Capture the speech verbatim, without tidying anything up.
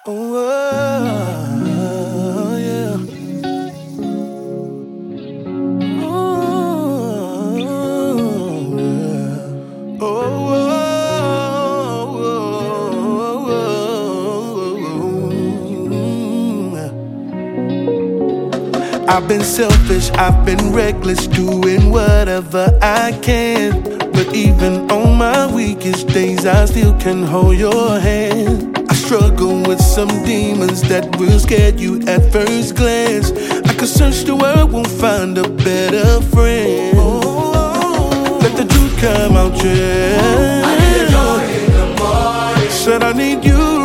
Oh, oh, yeah. Oh, yeah. Oh, oh, I've been selfish, I've been reckless, doing whatever I can. But even on my weakest days, I still can hold your hand. I struggle with some demons that will scare you at first glance. I could search the world, won't find a better friend. Oh, let the truth come out, yeah. I need joy in the morning. Said I need you